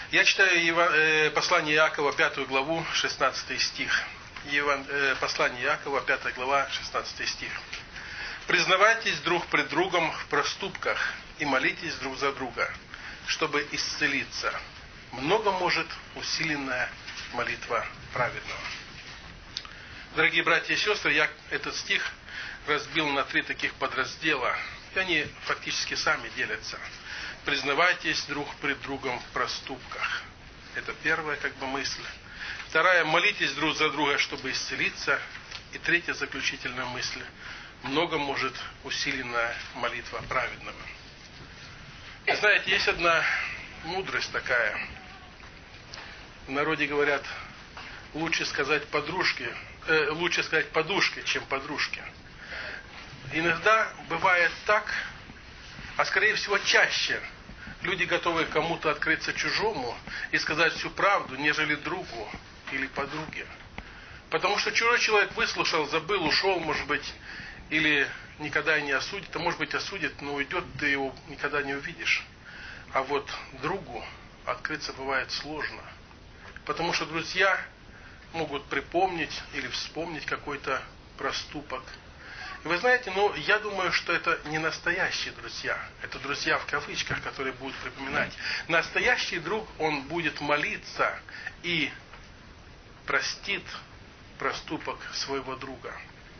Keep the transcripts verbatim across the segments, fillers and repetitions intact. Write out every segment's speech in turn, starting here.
Я читаю послание Иакова, пятую главу, шестнадцатый стих. Послание Иакова, пятая глава, шестнадцатый стих. «Признавайтесь друг пред другом в проступках и молитесь друг за друга, чтобы исцелиться. Много может усиленная молитва праведного». Дорогие братья и сестры, я этот стих разбил на три таких подраздела, и они фактически сами делятся. Признавайтесь друг пред другом в проступках. Это первая как бы мысль. Вторая, молитесь друг за друга, чтобы исцелиться. И третья заключительная мысль. Много может усиленная молитва праведного. Вы знаете, есть одна мудрость такая. В народе говорят, лучше сказать подружке, э, лучше сказать подушке, чем подружке. Иногда бывает так, а скорее всего чаще, люди готовы кому-то открыться чужому и сказать всю правду, нежели другу или подруге. Потому что чужой человек выслушал, забыл, ушел, может быть, или никогда не осудит, а может быть осудит, но уйдет, ты его никогда не увидишь. А вот другу открыться бывает сложно. Потому что друзья могут припомнить или вспомнить какой-то проступок. И вы знаете, ну, я думаю, что это не настоящие друзья. Это друзья в кавычках, которые будут припоминать. Настоящий друг, он будет молиться и простит проступок своего друга.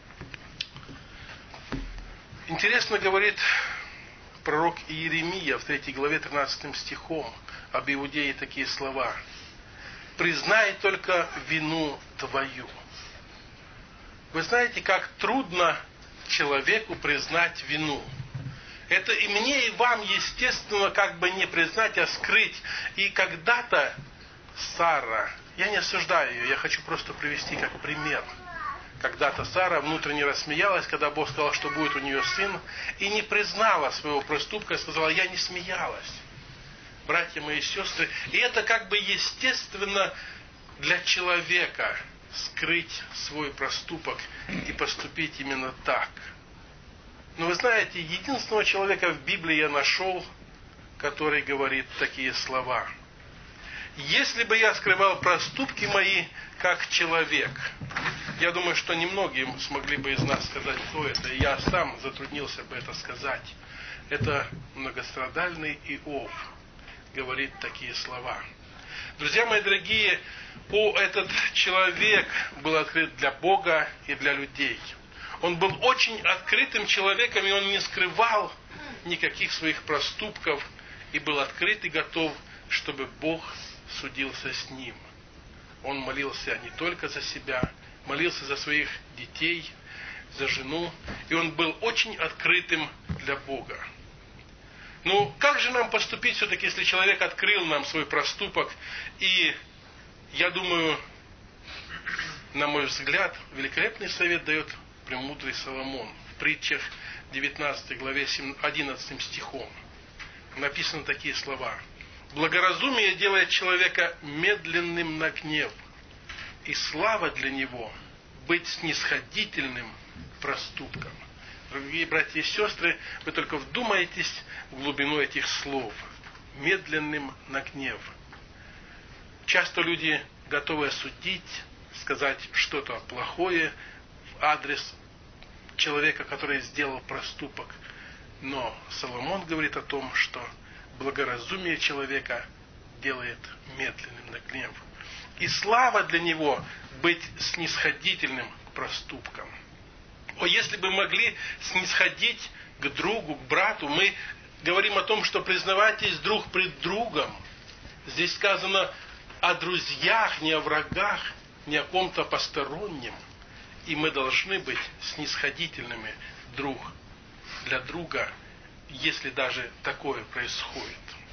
Интересно говорит пророк Иеремия в третьей главе тринадцатым стихом об Иудее такие слова. «Признай только вину твою». Вы знаете, как трудно человеку признать вину. Это и мне, и вам, естественно, как бы не признать, а скрыть. И когда-то Сара, я не осуждаю ее, я хочу просто привести как пример. Когда-то Сара внутренне рассмеялась, когда Бог сказал, что будет у нее сын, и не признала своего проступка, сказала, я не смеялась. Братья мои и сестры, и это как бы естественно для человека скрыть свой проступок и поступить именно так. Но вы знаете, единственного человека в Библии я нашел, который говорит такие слова. Если бы я скрывал проступки мои, как человек, я думаю, что немногие смогли бы из нас сказать, кто это, и я сам затруднился бы это сказать. Это многострадальный Иов говорит такие слова. Друзья мои дорогие, о, этот человек был открыт для Бога и для людей. Он был очень открытым человеком, и он не скрывал никаких своих проступков, и был открыт и готов, чтобы Бог судился с ним. Он молился не только за себя, молился за своих детей, за жену, и он был очень открытым для Бога. Ну, как же нам поступить все-таки, если человек открыл нам свой проступок? И я думаю, на мой взгляд, великолепный совет дает премудрый Соломон в притчах девятнадцатой главе одиннадцатым стихом. Написаны такие слова. «Благоразумие делает человека медленным на гнев, и слава для него быть снисходительным проступком». Дорогие братья и сестры, вы только вдумайтесь в глубину этих слов. Медленным на гнев. Часто люди готовы осудить, сказать что-то плохое в адрес человека, который сделал проступок. Но Соломон говорит о том, что благоразумие человека делает медленным на гнев. И слава для него быть снисходительным к проступкам. О, если бы могли снисходить к другу, к брату, мы говорим о том, что признавайтесь друг пред другом. Здесь сказано о друзьях, не о врагах, не о ком-то постороннем. И мы должны быть снисходительными друг для друга, если даже такое происходит.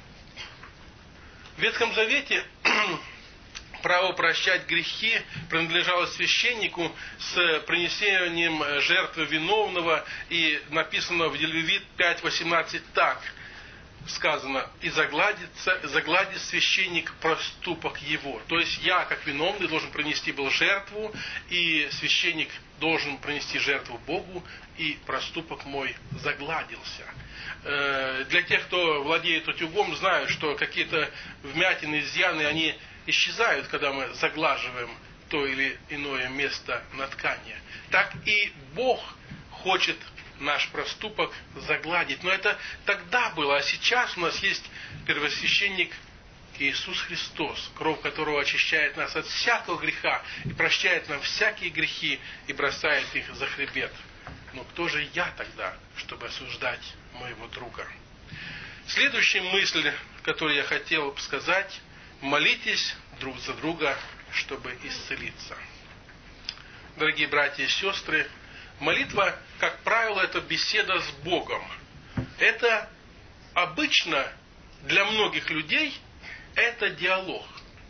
В Ветхом Завете право прощать грехи принадлежало священнику с принесением жертвы виновного, и написано в Левит пять восемнадцать так сказано: и загладится, загладит священник проступок его. То есть я, как виновный, должен принести был жертву, и священник должен принести жертву Богу, и проступок мой загладился. Для тех, кто владеет утюгом, знают, что какие-то вмятины, изъяны, они исчезают, когда мы заглаживаем то или иное место на ткани. Так и Бог хочет наш проступок загладить. Но это тогда было, а сейчас у нас есть первосвященник Иисус Христос, кровь которого очищает нас от всякого греха и прощает нам всякие грехи и бросает их за хребет. Но кто же я тогда, чтобы осуждать моего друга? Следующая мысль, которую я хотел бы сказать: молитесь друг за друга, чтобы исцелиться. Дорогие братья и сестры, молитва, как правило, это беседа с Богом. Это обычно для многих людей это диалог.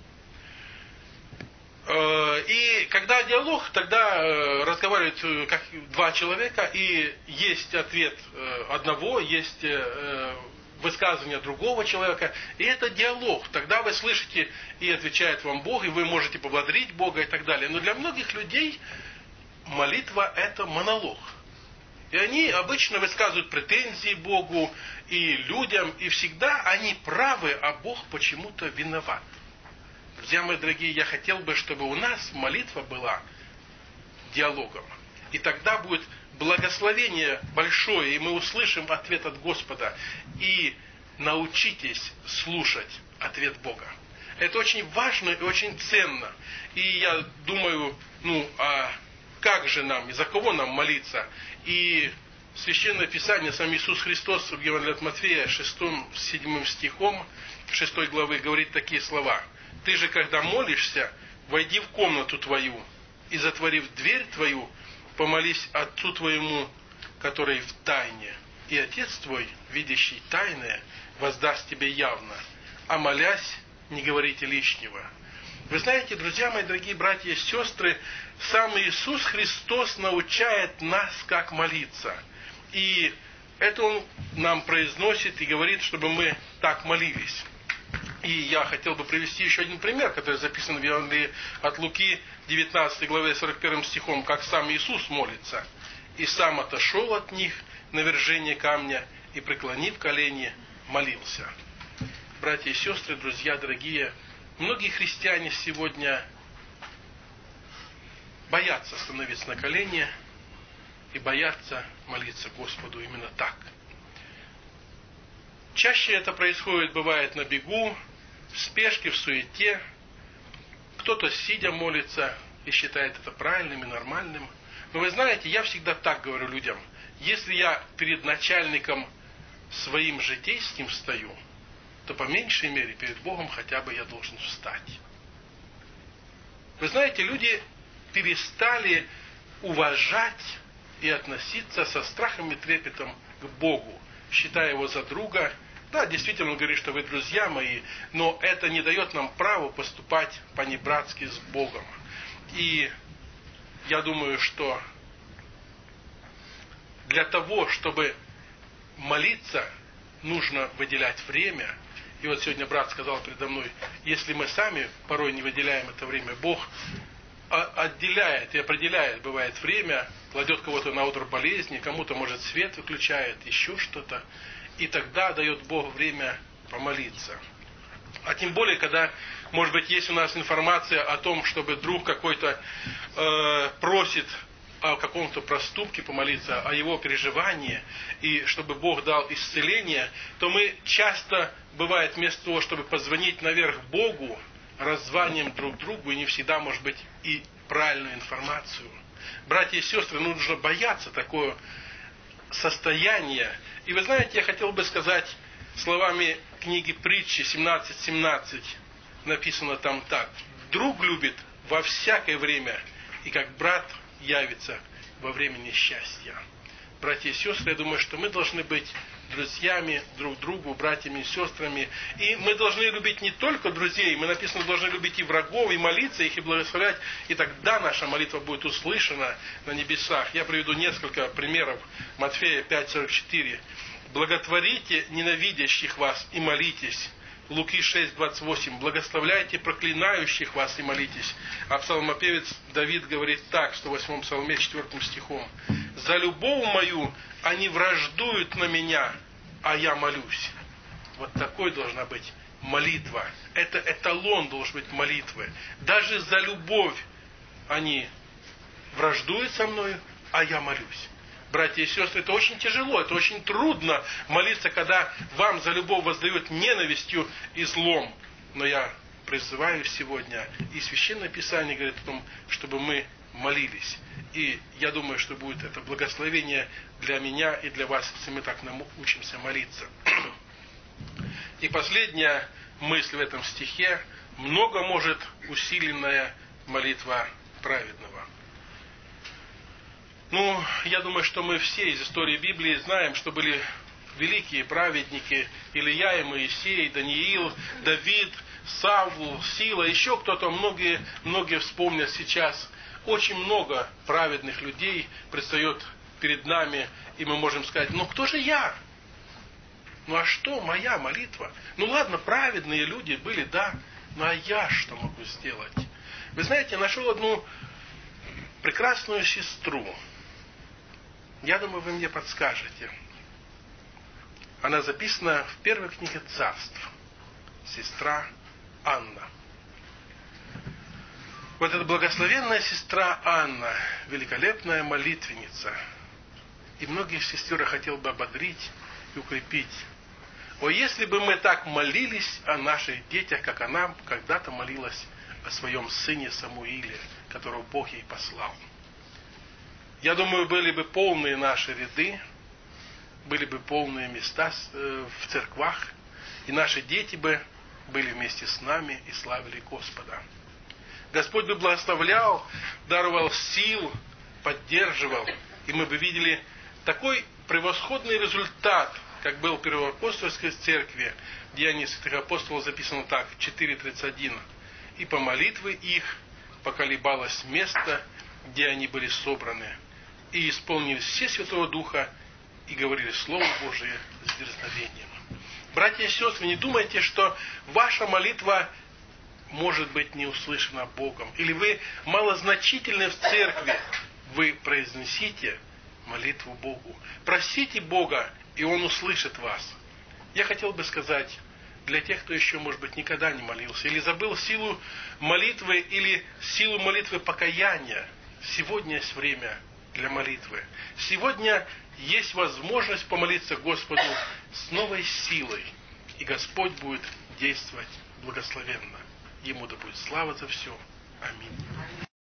И когда диалог, тогда разговаривают как два человека, и есть ответ одного, есть высказывание другого человека, и это диалог. Тогда вы слышите, и отвечает вам Бог, и вы можете поблагодарить Бога и так далее. Но для многих людей молитва – это монолог. И они обычно высказывают претензии Богу и людям, и всегда они правы, а Бог почему-то виноват. Друзья мои дорогие, я хотел бы, чтобы у нас молитва была диалогом. И тогда будет благословение большое, и мы услышим ответ от Господа. И научитесь слушать ответ Бога. Это очень важно и очень ценно. И я думаю, ну, а как же нам, и за кого нам молиться? И Священное Писание, сам Иисус Христос в Евангелии от Матфея шестым-седьмым стихом шестой главы говорит такие слова: «Ты же, когда молишься, войди в комнату твою, и, затворив дверь твою, помолись Отцу твоему, который в тайне, и Отец твой, видящий тайное, воздаст тебе явно, а молясь, не говорите лишнего». Вы знаете, друзья мои, дорогие братья и сестры, сам Иисус Христос научает нас, как молиться. И это Он нам произносит и говорит, чтобы мы так молились. И я хотел бы привести еще один пример, который записан в Евангелии от Луки, девятнадцатой главе, сорок первым стихом, как сам Иисус молится. «И сам отошел от них на вержение камня, и, преклонив колени, молился». Братья и сестры, друзья дорогие, многие христиане сегодня боятся становиться на колени и боятся молиться Господу именно так. Чаще это происходит, бывает, на бегу, в спешке, в суете. Кто-то сидя молится и считает это правильным и нормальным. Но вы знаете, я всегда так говорю людям: если я перед начальником своим житейским стою, то по меньшей мере перед Богом хотя бы я должен встать. Вы знаете, люди перестали уважать и относиться со страхом и трепетом к Богу, считая Его за друга. Да, действительно, он говорит, что вы друзья мои, но это не дает нам права поступать по-небратски с Богом. И я думаю, что для того, чтобы молиться, нужно выделять время. И вот сегодня брат сказал передо мной: если мы сами порой не выделяем это время, Бог отделяет и определяет, бывает, время, кладет кого-то на одр болезни, кому-то, может, свет выключает, еще что-то. И тогда дает Бог время помолиться. А тем более, когда, может быть, есть у нас информация о том, чтобы друг какой-то э, просит о каком-то проступке помолиться, о его переживании, и чтобы Бог дал исцеление, то мы часто, бывает, вместо того, чтобы позвонить наверх Богу, раззваниваем друг другу, и не всегда, может быть, и правильную информацию. Братья и сестры, нужно бояться такое состояние. И вы знаете, я хотел бы сказать словами книги Притчи семнадцать семнадцать, написано там так: «Друг любит во всякое время, и как брат явится во время несчастья». Братья и сестры, я думаю, что мы должны быть друзьями друг другу, братьями и сестрами. И мы должны любить не только друзей, мы, написано, должны любить и врагов, и молиться их, и благословлять. И тогда наша молитва будет услышана на небесах. Я приведу несколько примеров. Матфея пять сорок четыре. «Благотворите ненавидящих вас и молитесь, Луки шесть, двадцать восемь. Благословляйте проклинающих вас и молитесь. А псалмопевец Давид говорит так, в сто восьмом псалме, четвёртым стихом. За любовь мою они враждуют на меня, а я молюсь. Вот такой должна быть молитва. Это эталон должен быть молитвы. Даже за любовь они враждуют со мною, а я молюсь. Братья и сестры, это очень тяжело, это очень трудно молиться, когда вам за любовь воздают ненавистью и злом. Но я призываю сегодня, и Священное Писание говорит о том, чтобы мы молились. И я думаю, что будет это благословение для меня и для вас, если мы так научимся молиться. И последняя мысль в этом стихе. Много может усиленная молитва праведного. Ну, я думаю, что мы все из истории Библии знаем, что были великие праведники: Илия и Моисей, Даниил, Давид, Савл, Сила, еще кто-то, многие, многие вспомнят сейчас. Очень много праведных людей предстает перед нами, и мы можем сказать: ну кто же я? Ну а что моя молитва? Ну ладно, праведные люди были, да, ну а я что могу сделать? Вы знаете, я нашел одну прекрасную сестру. Я думаю, вы мне подскажете. Она записана в первой книге Царств. Сестра Анна. Вот эта благословенная сестра Анна, великолепная молитвенница. И многих сестер я хотел бы ободрить и укрепить. О, если бы мы так молились о наших детях, как она когда-то молилась о своем сыне Самуиле, которого Бог ей послал. Я думаю, были бы полные наши ряды, были бы полные места в церквах, и наши дети бы были вместе с нами и славили Господа. Господь бы благословлял, даровал сил, поддерживал, и мы бы видели такой превосходный результат, как был в Первоапостольской церкви. В Деяниях святых апостолов записано так, четыре тридцать один. «И по молитве их поколебалось место, где они были собраны, и исполнились все Святого Духа, и говорили Слово Божие с дерзновением». Братья и сестры, не думайте, что ваша молитва может быть не услышана Богом, или вы малозначительны в церкви. Вы произнесите молитву Богу. Просите Бога, и Он услышит вас. Я хотел бы сказать, для тех, кто еще, может быть, никогда не молился, или забыл силу молитвы, или силу молитвы покаяния, сегодня есть время для молитвы. Сегодня есть возможность помолиться Господу с новой силой, и Господь будет действовать благословенно. Ему да будет слава за все. Аминь.